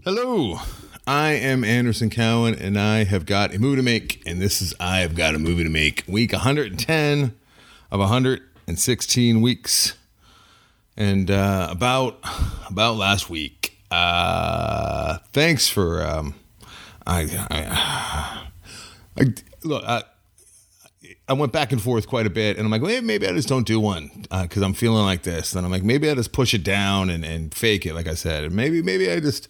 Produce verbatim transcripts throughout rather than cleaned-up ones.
Hello, I am Anderson Cowan, and I have got a movie to make, and this is I Have Got a Movie to Make, week one hundred ten of one hundred sixteen weeks, and uh, about about last week. Uh, thanks for um, I, I, I look. I, I went back and forth quite a bit, and I'm like, well, maybe I just don't do one because uh, I'm feeling like this. Then I'm like, maybe I just push it down and, and fake it, like I said. And maybe maybe I just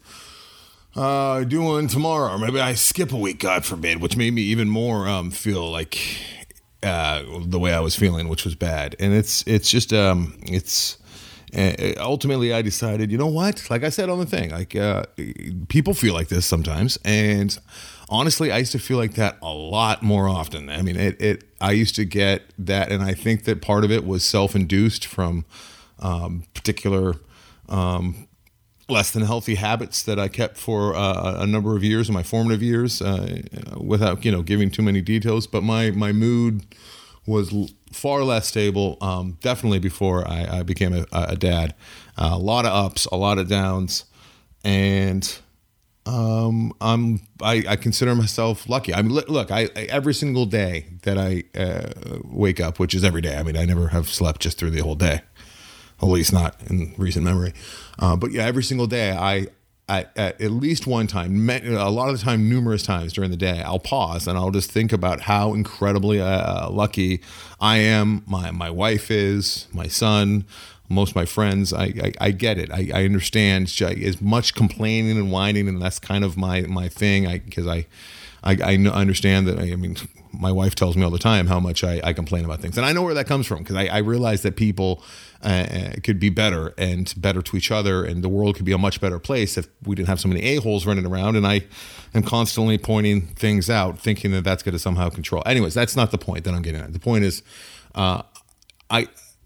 uh, do one tomorrow, or maybe I skip a week, God forbid, which made me even more um, feel like uh, the way I was feeling, which was bad. And it's it's just um, it's uh, ultimately I decided, you know what? Like I said on the thing, like uh, people feel like this sometimes, and honestly, I used to feel like that a lot more often. I mean, it, it, I used to get that, and I think that part of it was self-induced from um, particular um, less than healthy habits that I kept for uh, a number of years in my formative years, uh, without, you know, giving too many details. But my, my mood was l- far less stable, um, definitely before I, I became a, a dad. Uh, a lot of ups, a lot of downs, and Um, I'm, I, I consider myself lucky. I mean, look, I, I every single day that I uh, wake up, which is every day. I mean, I never have slept just through the whole day, at least not in recent memory. Uh, but yeah, every single day, I, I at, at least one time, a lot of the time, numerous times during the day, I'll pause and I'll just think about how incredibly uh, lucky I am. My my wife is, my son. Most of my friends, I, I, I get it. I, I understand as much complaining and whining, and that's kind of my, my thing. I because I, I, I understand that. I, I mean, my wife tells me all the time how much I, I complain about things, and I know where that comes from because I, I realize that people uh, could be better and better to each other, and the world could be a much better place if we didn't have so many a-holes running around. And I am constantly pointing things out, thinking that that's going to somehow control. Anyways, that's not the point that I'm getting at. The point is, uh, I.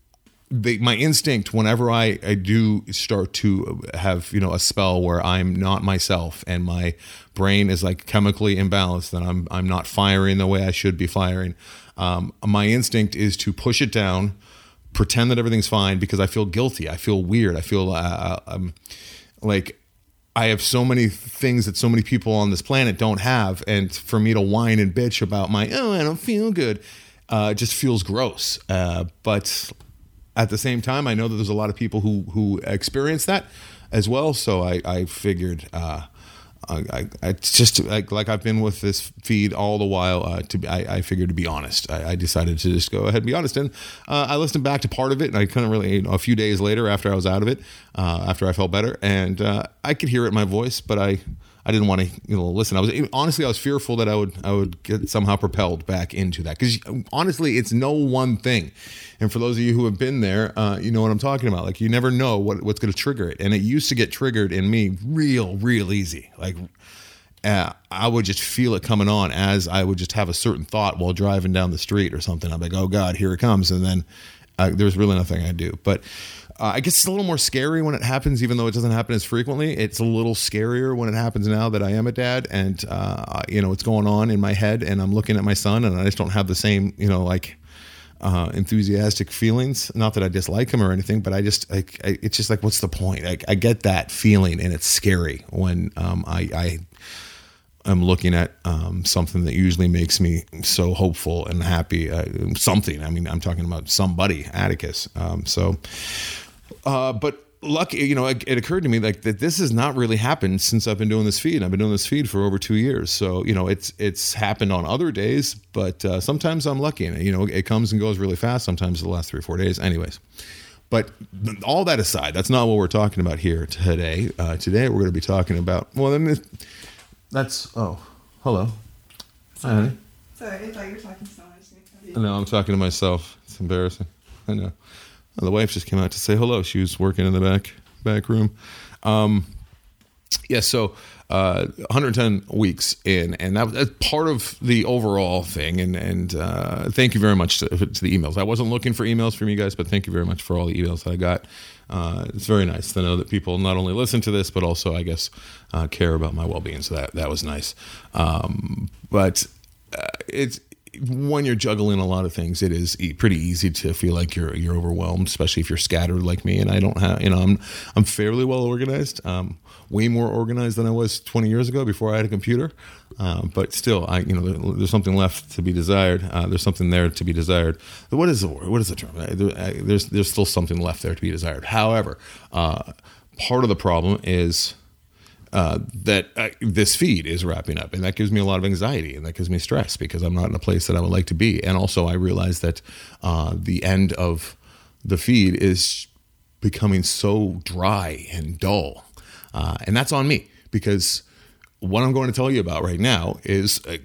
The, my instinct whenever I, I do start to have, you know, a spell where I'm not myself and my brain is like chemically imbalanced and I'm I'm not firing the way I should be firing, um, my instinct is to push it down, pretend that everything's fine because I feel guilty. I feel weird. I feel uh, um, like I have so many things that so many people on this planet don't have, and for me to whine and bitch about my, oh, I don't feel good, uh, just feels gross. Uh, but at the same time, I know that there's a lot of people who who experience that as well. So I, I figured, uh, I, I, it's just like, like I've been with this feed all the while. Uh, to be, I, I figured to be honest, I, I decided to just go ahead and be honest. And uh, I listened back to part of it, and I couldn't really. You know, a few days later, after I was out of it, uh, after I felt better, and uh, I could hear it in my voice, but I. I didn't want to, you know, listen. I was honestly, I was fearful that I would, I would get somehow propelled back into that because honestly, it's no one thing. And for those of you who have been there, uh, you know what I'm talking about. Like you never know what, what's going to trigger it, and it used to get triggered in me real, real easy. Like uh, I would just feel it coming on as I would just have a certain thought while driving down the street or something. I'm like, oh God, here it comes, and then uh, there's really nothing I do, but. Uh, I guess it's a little more scary when it happens, even though it doesn't happen as frequently. It's a little scarier when it happens now that I am a dad, and uh, you know, it's going on in my head, and I'm looking at my son, and I just don't have the same, you know, like uh, enthusiastic feelings. Not that I dislike him or anything, but I just, like, I, it's just like, what's the point? I, I get that feeling, and it's scary when um, I. I I'm looking at um, something that usually makes me so hopeful and happy. Uh, something. I mean, I'm talking about somebody, Atticus. Um, so, uh, but lucky, you know, it, it occurred to me like that this has not really happened since I've been doing this feed. I've been doing this feed for over two years. So, you know, it's it's happened on other days, but uh, sometimes I'm lucky. And, you know, it comes and goes really fast. Sometimes the last three or four days. Anyways. But all that aside, that's not what we're talking about here today. Uh, today, we're going to be talking about, well, then this, That's, oh, hello. Sorry. Hi, honey. Sorry, I thought you were talking to someone. No, I'm talking to myself. It's embarrassing. I know. The wife just came out to say hello. She was working in the back back room. Um, yeah, so uh, one hundred ten weeks in, and that, that's part of the overall thing. And and uh, thank you very much to, to the emails. I wasn't looking for emails from you guys, but thank you very much for all the emails that I got. Uh, it's very nice to know that people not only listen to this, but also, I guess, uh, care about my well-being. So that that was nice. Um, but uh, it's when you're juggling a lot of things, it is e- pretty easy to feel like you're you're overwhelmed, especially if you're scattered like me. And I don't have, you know, I'm I'm fairly well organized, um, way more organized than I was twenty years ago before I had a computer. Uh, but still, I you know, there, there's something left to be desired. Uh, there's something there to be desired. What is the word? What is the term? There, there's there's still something left there to be desired. However, uh, part of the problem is. Uh, that uh, this feed is wrapping up, and that gives me a lot of anxiety, and that gives me stress because I'm not in a place that I would like to be. And also, I realize that uh, the end of the feed is becoming so dry and dull, uh, and that's on me because what I'm going to tell you about right now is uh,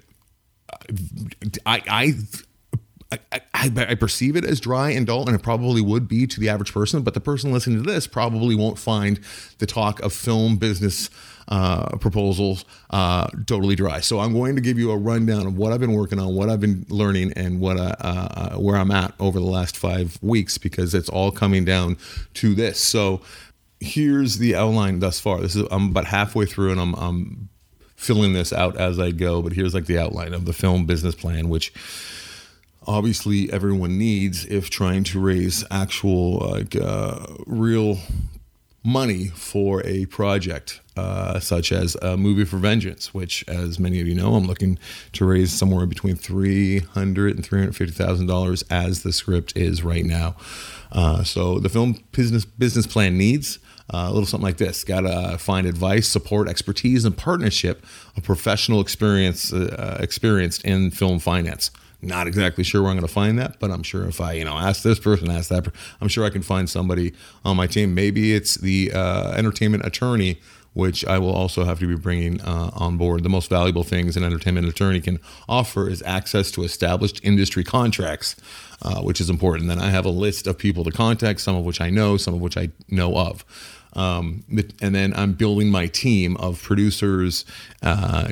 I. I I, I, I perceive it as dry and dull, and it probably would be to the average person, but the person listening to this probably won't find the talk of film business uh, proposals uh, totally dry. So I'm going to give you a rundown of what I've been working on, what I've been learning, and what I, uh, where I'm at over the last five weeks, because it's all coming down to this. So here's the outline thus far. This is I'm about halfway through, and I'm, I'm filling this out as I go, but here's like the outline of the film business plan, which obviously everyone needs if trying to raise actual like uh, real money for a project uh, such as a Movie for Vengeance, which, as many of you know, I'm looking to raise somewhere between three hundred thousand dollars and three hundred fifty thousand dollars as the script is right now. Uh, so the film business business plan needs Uh, a little something like this. Got to find advice, support, expertise, and partnership of professional experience uh, experienced in film finance. Not exactly sure where I'm going to find that, but I'm sure if I, you know, ask this person, ask that person, I'm sure I can find somebody on my team. Maybe it's the uh, entertainment attorney, which I will also have to be bringing uh, on board. The most valuable things an entertainment attorney can offer is access to established industry contracts, uh, which is important. Then I have a list of people to contact, some of which I know, some of which I know of. Um, and then I'm building my team of producers, uh,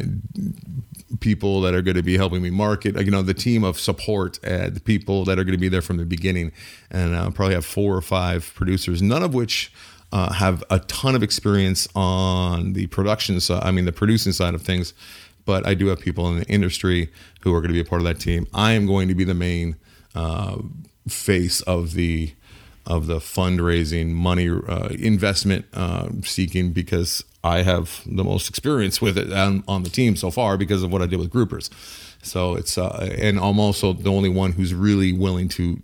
people that are going to be helping me market, you know, the team of support, uh, the people that are going to be there from the beginning. And I'll probably have four or five producers, none of which uh, have a ton of experience on the production side, I mean, the producing side of things. But I do have people in the industry who are going to be a part of that team. I am going to be the main uh, face of the of the fundraising, money, uh, investment uh, seeking, because I have the most experience with it on, on the team so far because of what I did with groupers. So it's, uh, and I'm also the only one who's really willing to,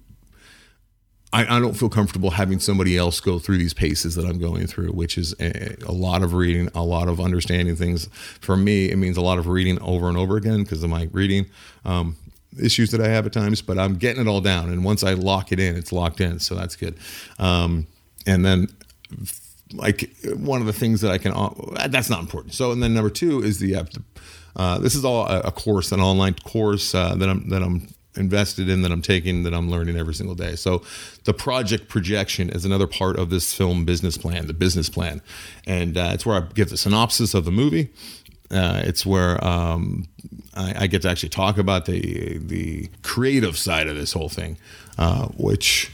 I, I don't feel comfortable having somebody else go through these paces that I'm going through, which is a, a lot of reading, a lot of understanding things. For me, it means a lot of reading over and over again because of my reading. Um, issues that I have at times, but I'm getting it all down. And once I lock it in, it's locked in. So that's good. Um, and then like one of the things that I can, that's not important. So, and then number two is the, uh, this is all a, a course, an online course uh, that I'm, that I'm invested in, that I'm taking, that I'm learning every single day. So the project projection is another part of this film business plan, the business plan. And uh, it's where I give the synopsis of the movie. Uh, it's where um, I, I get to actually talk about the the creative side of this whole thing, uh, which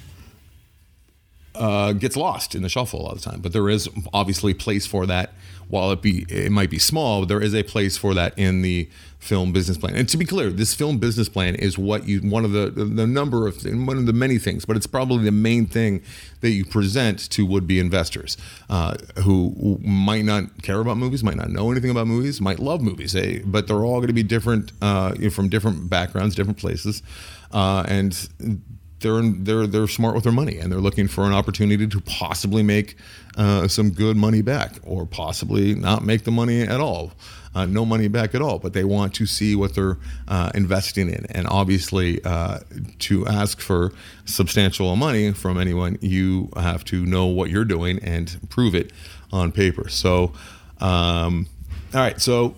uh, gets lost in the shuffle a lot of the time. But there is obviously place for that. While it be it might be small, there is a place for that in the film business plan. And to be clear, this film business plan is what you one of the the number of one of the many things, but it's probably the main thing that you present to would-be investors uh, who might not care about movies, might not know anything about movies, might love movies, eh? But they're all going to be different uh, from different backgrounds, different places, uh, and they're they're they're smart with their money, and they're looking for an opportunity to possibly make uh, some good money back, or possibly not make the money at all, uh, no money back at all. But they want to see what they're uh, investing in, and obviously, uh, to ask for substantial money from anyone, you have to know what you're doing and prove it on paper. So, um, all right, so.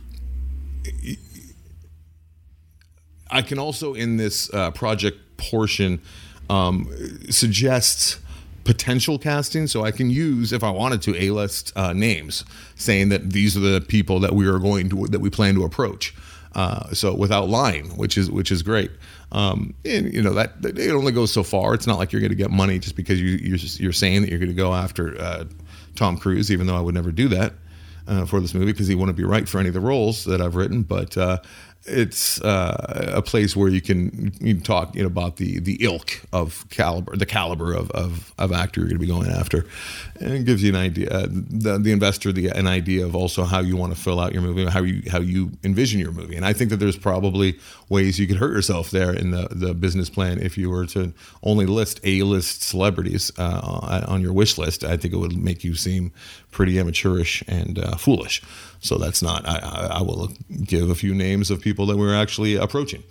I can also, in this uh, project portion, um, suggest potential casting. So I can use, if I wanted to, A-list uh, names, saying that these are the people that we are going to, that we plan to approach. Uh, so without lying, which is which is great. Um, and you know that it only goes so far. It's not like you're going to get money just because you you're, just, you're saying that you're going to go after uh, Tom Cruise, even though I would never do that. Uh, for this movie, because he wouldn't be right for any of the roles that I've written. But uh, it's uh, a place where you can you can talk you know, about the the ilk of caliber, the caliber of of, of actor you're going to be going after, and it gives you an idea, uh, the the investor, the an idea of also how you want to fill out your movie, how you how you envision your movie. And I think that there's probably ways you could hurt yourself there in the the business plan if you were to only list A-list celebrities uh, on your wish list. I think it would make you seem pretty amateurish and uh, foolish. So that's not, I, I will give a few names of people that we're actually approaching.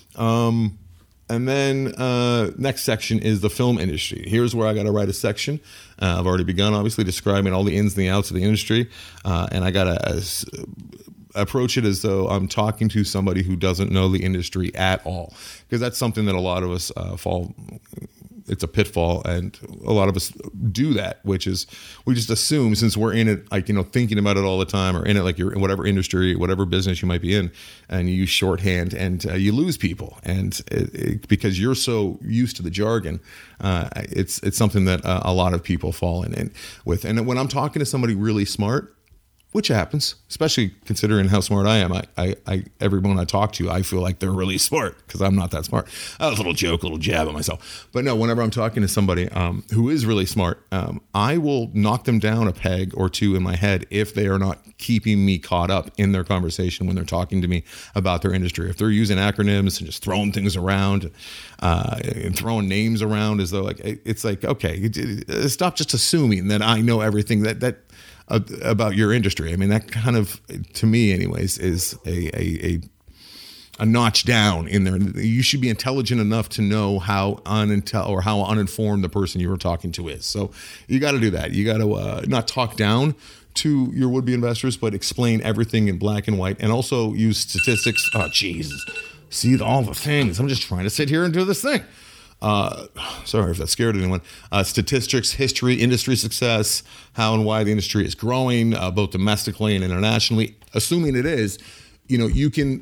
Um, and then uh, next section is the film industry. Here's where I got to write a section. Uh, I've already begun, obviously, describing all the ins and the outs of the industry. Uh, and I got to uh, approach it as though I'm talking to somebody who doesn't know the industry at all. Because that's something that a lot of us uh, fall it's a pitfall, and a lot of us do that, which is we just assume, since we're in it, like, you know, thinking about it all the time, or in it, like you're in whatever industry, whatever business you might be in, and you use shorthand, and uh, you lose people, and it, it, because you're so used to the jargon, uh, it's it's something that uh, a lot of people fall in, in with. And when I'm talking to somebody really smart, which happens, especially considering how smart I am. I, I, I everyone I talk to, I feel like they're really smart because I'm not that smart. A little joke, a little jab at myself. But no, whenever I'm talking to somebody um, who is really smart, um, I will knock them down a peg or two in my head if they are not keeping me caught up in their conversation when they're talking to me about their industry. If they're using acronyms and just throwing things around uh, and throwing names around as though like it's like, okay, stop just assuming that I know everything that that. about your industry. I mean, that kind of, to me anyways, is a, a, a, a notch down in there. You should be intelligent enough to know how unintel or how uninformed the person you were talking to is. So you got to do that. You got to uh, not talk down to your would-be investors, but explain everything in black and white, and also use statistics. Oh, Jesus. See all the things. I'm just trying to sit here and do this thing. Uh, sorry if that scared anyone. Uh, statistics, history, industry success, how and why the industry is growing, uh, both domestically and internationally. Assuming it is, you know, you can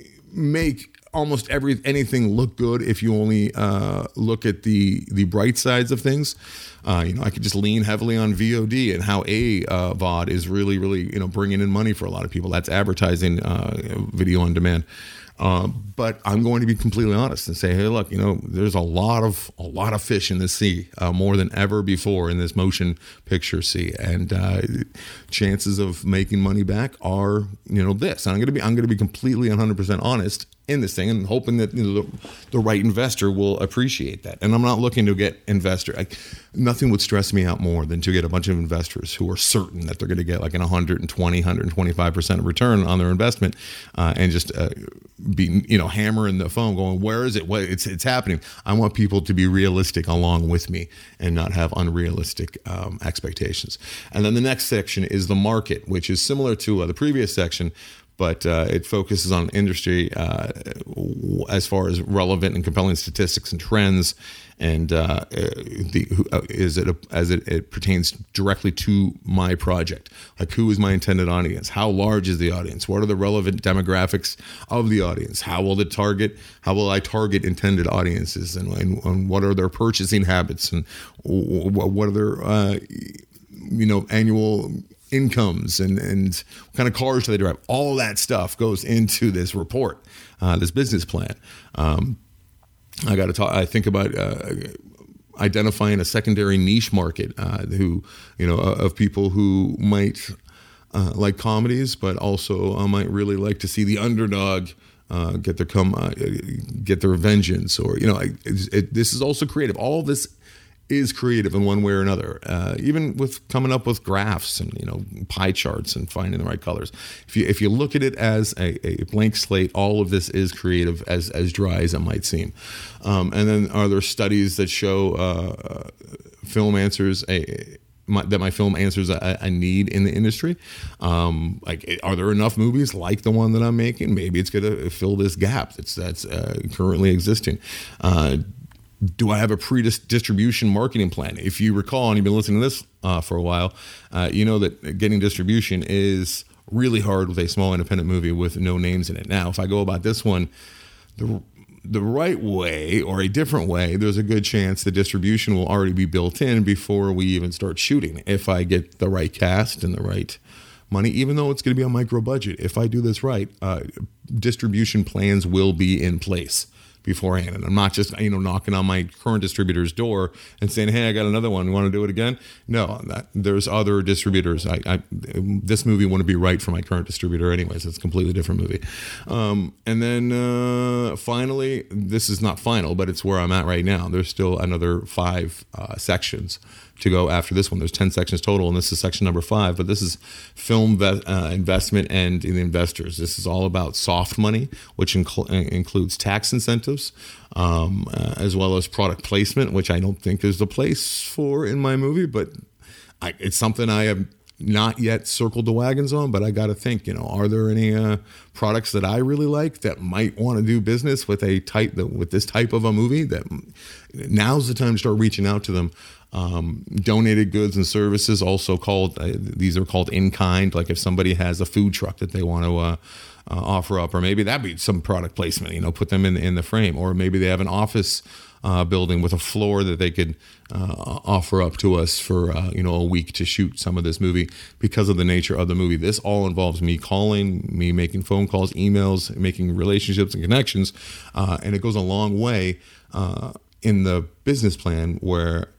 make almost every anything look good if you only uh, look at the the bright sides of things. Uh, you know, I could just lean heavily on V O D and how a uh, V O D is really, really, you know, bringing in money for a lot of people. That's advertising, uh, video on demand. Uh, but I'm going to be completely honest and say, hey, look, you know, there's a lot of a lot of fish in the sea, uh, more than ever before in this motion picture sea, and uh, chances of making money back are, you know, this. And I'm going to be I'm going to be completely one hundred percent honest in this thing, and hoping that, you know, the, the right investor will appreciate that. And I'm not looking to get investor. I, nothing would stress me out more than to get a bunch of investors who are certain that they're going to get like an one hundred twenty, one hundred twenty-five percent return on their investment, uh, and just uh, be, you know, hammering the phone going, where is it? What it's it's happening. I want people to be realistic along with me and not have unrealistic um, expectations. And then the next section is the market, which is similar to uh, the previous section, but uh, it focuses on industry uh, as far as relevant and compelling statistics and trends, and uh, the uh, is it a, as it, it pertains directly to my project. Like, who is my intended audience? How large is the audience? What are the relevant demographics of the audience? How will the target? How will I target intended audiences? And, and, and what are their purchasing habits? And what are their uh, you know annual incomes, and, and what kind of cars do they drive? All that stuff goes into this report, uh, this business plan. Um, I got to talk. I think about uh, identifying a secondary niche market, uh, who, you know, of people who might uh, like comedies, but also uh, might really like to see the underdog uh, get their come, uh, get their vengeance, or, you know, it, it, this is also creative. All this is creative in one way or another, uh, even with coming up with graphs and, you know, pie charts and finding the right colors. If you if you look at it as a, a blank slate, all of this is creative, as as dry as it might seem. Um, and then are there studies that show uh, film answers a My, that my film answers a, a need in the industry? Um, like, are there enough movies like the one that I'm making? Maybe it's going to fill this gap that's that's uh, currently existing. Uh, Do I have a pre-distribution marketing plan? If you recall, and you've been listening to this uh, for a while, uh, you know that getting distribution is really hard with a small independent movie with no names in it. Now, if I go about this one the the right way, or a different way, there's a good chance the distribution will already be built in before we even start shooting, if I get the right cast and the right money, even though it's going to be a micro budget. If I do this right, uh, distribution plans will be in place beforehand. And I'm not just, you know, knocking on my current distributor's door and saying, hey, I got another one. You want to do it again? No, that, there's other distributors. I, I, this movie wouldn't be right for my current distributor anyways. It's a completely different movie. Um, and then uh, finally, this is not final, but it's where I'm at right now. There's still another five uh, sections to go after this one. There's ten sections total, and this is section number five. But this is film ve- uh, investment and the investors. This is all about soft money, which inc- includes tax incentives, um, uh, as well as product placement, which I don't think there's a place for in my movie, but I, it's something I have not yet circled the wagons on. But I got to think, you know, are there any uh, products that I really like that might want to do business with a type with this type of a movie? That now's the time to start reaching out to them. Um, donated goods and services, also called, uh, these are called in kind. Like if somebody has a food truck that they want to uh, uh, offer up, or maybe that'd be some product placement, you know, put them in, in the frame. Or maybe they have an office uh, building with a floor that they could uh, offer up to us for, uh, you know, a week to shoot some of this movie because of the nature of the movie. This all involves me calling, me making phone calls, emails, making relationships and connections. Uh, and it goes a long way uh, in the business plan where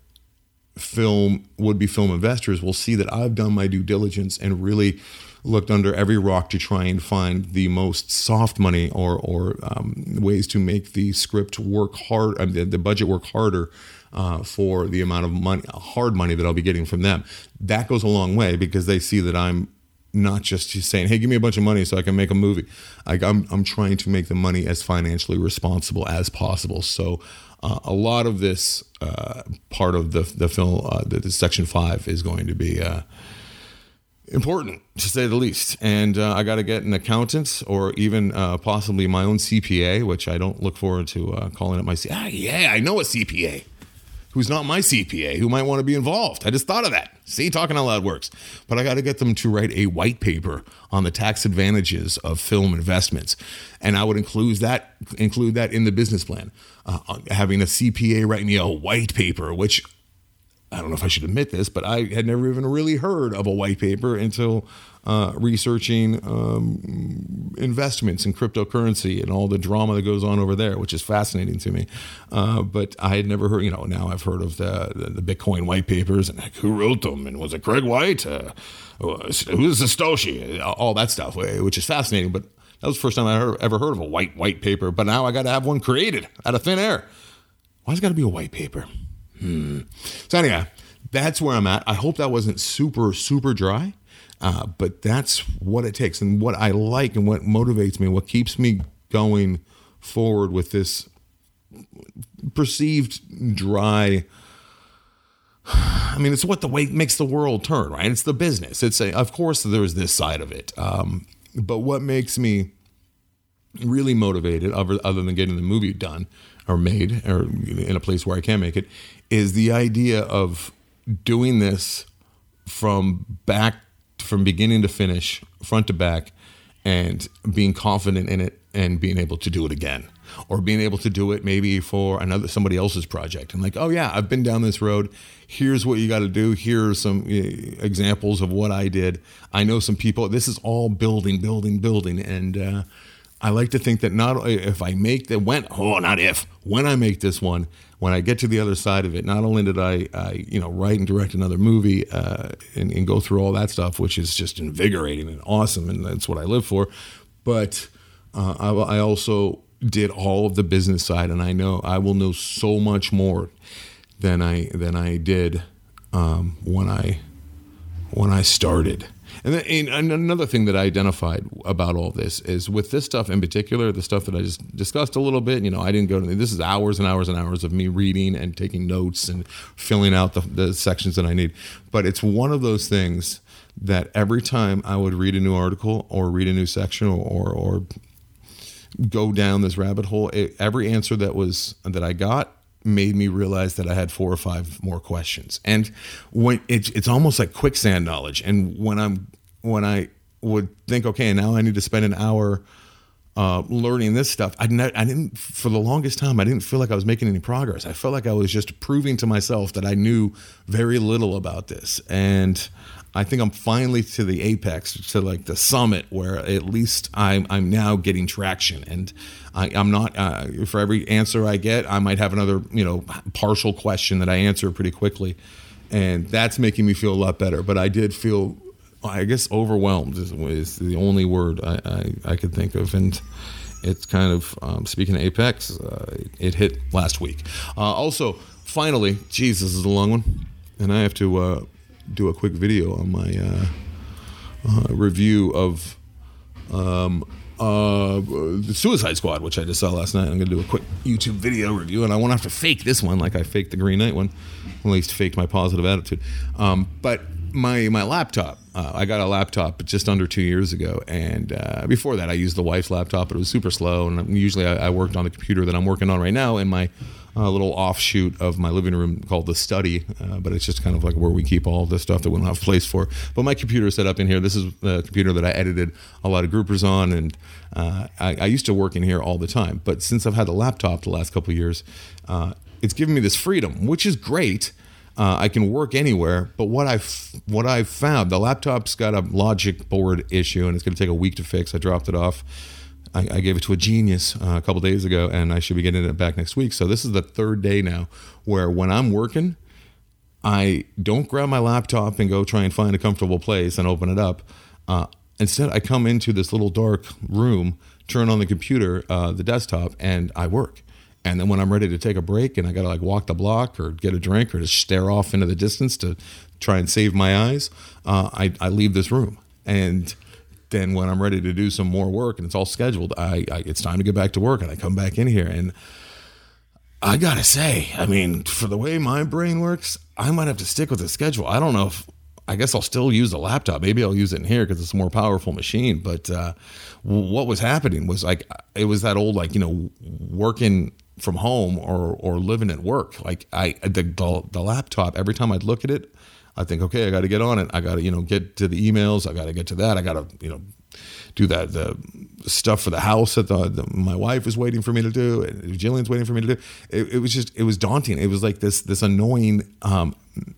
film would-be film investors will see that I've done my due diligence and really looked under every rock to try and find the most soft money or or um, ways to make the script work hard, I mean, the, the budget work harder uh, for the amount of money, hard money that I'll be getting from them. That goes a long way because they see that I'm not just saying, hey, give me a bunch of money so I can make a movie. Like I'm, I'm trying to make the money as financially responsible as possible. So uh, a lot of this uh, part of the the film, uh, the, the section five, is going to be uh, important, to say the least. And uh, I got to get an accountant or even uh, possibly my own C P A, which I don't look forward to uh, calling it my C P A. Ah, yeah, I know a C P A who's not my C P A, who might want to be involved. I just thought of that. See, talking out loud works. But I got to get them to write a white paper on the tax advantages of film investments. And I would include that include that in the business plan. Uh, having a C P A write me a white paper, which I don't know if I should admit this, but I had never even really heard of a white paper until uh, researching um, investments in cryptocurrency and all the drama that goes on over there, which is fascinating to me. Uh, but I had never heard, you know, now I've heard of the, the, the Bitcoin white papers and like, who wrote them, and was it Craig White? Uh, who's Satoshi? All that stuff, which is fascinating. But that was the first time I heard, ever heard of a white white paper. But now I got to have one created out of thin air. Why's it got to be a white paper? Hmm. So anyhow, that's where I'm at. I hope that wasn't super, super dry, uh, but that's what it takes. And what I like and what motivates me, what keeps me going forward with this perceived dry, I mean, it's what the way makes the world turn, right? It's the business. It's a, of course, there's this side of it. Um, but what makes me really motivated, other, other than getting the movie done or made or in a place where I can make it, is the idea of doing this from back, from beginning to finish, front to back, and being confident in it and being able to do it again, or being able to do it maybe for another somebody else's project. And like, oh yeah, I've been down this road. Here's what you got to do. Here are some uh, examples of what I did. I know some people. This is all building, building, building, and uh, I like to think that not if I make the when oh not if when I make this one, when I get to the other side of it, not only did I, I you know write and direct another movie uh, and, and go through all that stuff, which is just invigorating and awesome, and that's what I live for, but uh, I, I also did all of the business side, and I know I will know so much more than I than I did um, when I when I started. And, then, and another thing that I identified about all this is with this stuff in particular, the stuff that I just discussed a little bit, you know, I didn't go to, this is hours and hours and hours of me reading and taking notes and filling out the, the sections that I need. But it's one of those things that every time I would read a new article or read a new section or, or, or go down this rabbit hole, it, every answer that was, that I got made me realize that I had four or five more questions. And when it's it's almost like quicksand knowledge. And when I'm when I would think, okay, now I need to spend an hour uh, learning this stuff, I, ne- I didn't, for the longest time, I didn't feel like I was making any progress. I felt like I was just proving to myself that I knew very little about this. And I think I'm finally to the apex, to like the summit, where at least I'm I'm now getting traction, and I, I'm not. Uh, for every answer I get, I might have another, you know, partial question that I answer pretty quickly, and that's making me feel a lot better. But I did feel, I guess, overwhelmed is, is the only word I, I, I could think of, and it's kind of um, speaking of apex, uh, it hit last week. Uh, also, finally, geez, this is a long one, and I have to. Uh, do a quick video on my uh, uh, review of um, uh, the Suicide Squad, which I just saw last night. I'm going to do a quick YouTube video review, and I won't have to fake this one like I faked the Green Knight one, at least faked my positive attitude. Um, but my my laptop, uh, I got a laptop just under two years ago, and uh, before that I used the wife's laptop, but it was super slow, and usually I, I worked on the computer that I'm working on right now in my a little offshoot of my living room called the study, uh, but it's just kind of like where we keep all the stuff that we don't have place for. But my computer is set up in here. This is the computer that I edited a lot of groupers on, and uh, I, I used to work in here all the time. But since I've had the laptop the last couple of years, uh, it's given me this freedom, which is great. Uh, I can work anywhere, but what I've what I've found, the laptop's got a logic board issue, and it's going to take a week to fix. I dropped it off. I, I gave it to a genius uh, a couple days ago, and I should be getting it back next week. So this is the third day now where when I'm working, I don't grab my laptop and go try and find a comfortable place and open it up. Uh, instead, I come into this little dark room, turn on the computer, uh, the desktop, and I work. And then when I'm ready to take a break and I got to like walk the block or get a drink or just stare off into the distance to try and save my eyes, uh, I, I leave this room. And then when I'm ready to do some more work and it's all scheduled, I, I it's time to get back to work, and I come back in here. And I gotta say, I mean, for the way my brain works, I might have to stick with the schedule. I don't know if, I guess I'll still use the laptop. Maybe I'll use it in here because it's a more powerful machine. But uh, what was happening was like, it was that old, like, you know, working from home or or living at work. Like I, the, the, the laptop, every time I'd look at it, I think, okay, I got to get on it. I got to, you know, get to the emails. I got to get to that. I got to, you know, do that, the stuff for the house that the, the, my wife was waiting for me to do, and Jillian's waiting for me to do. It, it was just, it was daunting. It was like this, this annoying um,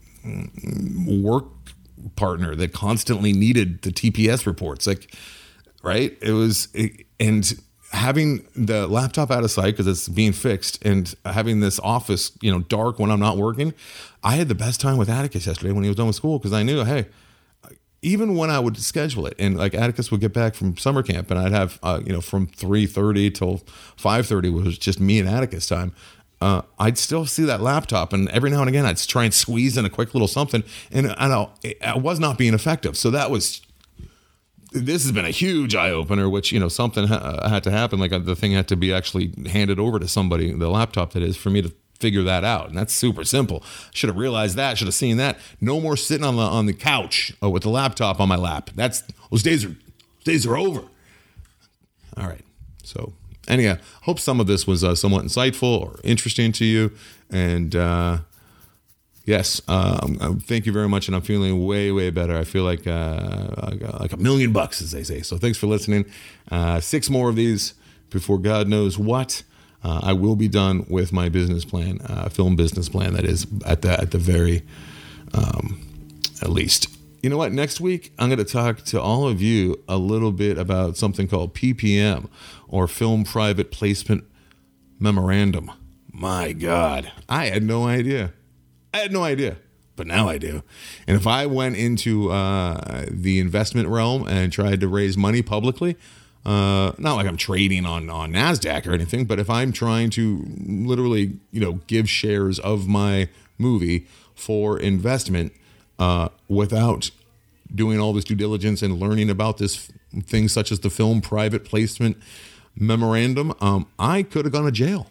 work partner that constantly needed the T P S reports. Like, right? It was, it, and having the laptop out of sight because it's being fixed, and having this office, you know, dark when I'm not working. I had the best time with Atticus yesterday when he was done with school, because I knew, hey, even when I would schedule it, and like Atticus would get back from summer camp, and I'd have, uh, you know, from three thirty till five thirty was just me and Atticus time. Uh, I'd still see that laptop, and every now and again I'd try and squeeze in a quick little something, and I know I was not being effective. So that was, this has been a huge eye opener, which, you know, something ha- had to happen. Like the thing had to be actually handed over to somebody, the laptop that is, for me to figure that out. And that's super simple. Should have realized that, should have seen that. No more sitting on the on the couch uh, with the laptop on my lap. That's, those days are those days are over. All right. So anyhow, hope some of this was uh, somewhat insightful or interesting to you. And uh, yes, um, thank you very much. And I'm feeling way, way better. I feel like uh, like a million bucks, as they say. So thanks for listening. Uh, six more of these before God knows what. Uh, I will be done with my business plan, uh, film business plan. That is at the at the very um, at least. You know what? Next week I'm going to talk to all of you a little bit about something called P P M, or Film Private Placement Memorandum. My God, I had no idea. I had no idea, but now I do. And if I went into uh, the investment realm and tried to raise money publicly. Uh, not like I'm trading on, on NASDAQ or anything, but if I'm trying to literally, you know, give shares of my movie for investment uh, without doing all this due diligence and learning about this thing such as the Film Private Placement Memorandum, um, I could have gone to jail.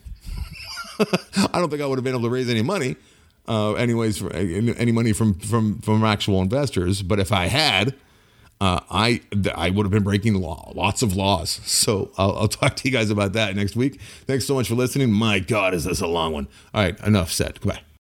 I don't think I would have been able to raise any money, uh, anyways, for, any money from, from, from actual investors. But if I had, Uh, I I would have been breaking law, lots of laws. So I'll, I'll talk to you guys about that next week. Thanks so much for listening. My God, is this a long one. All right, enough said. Goodbye.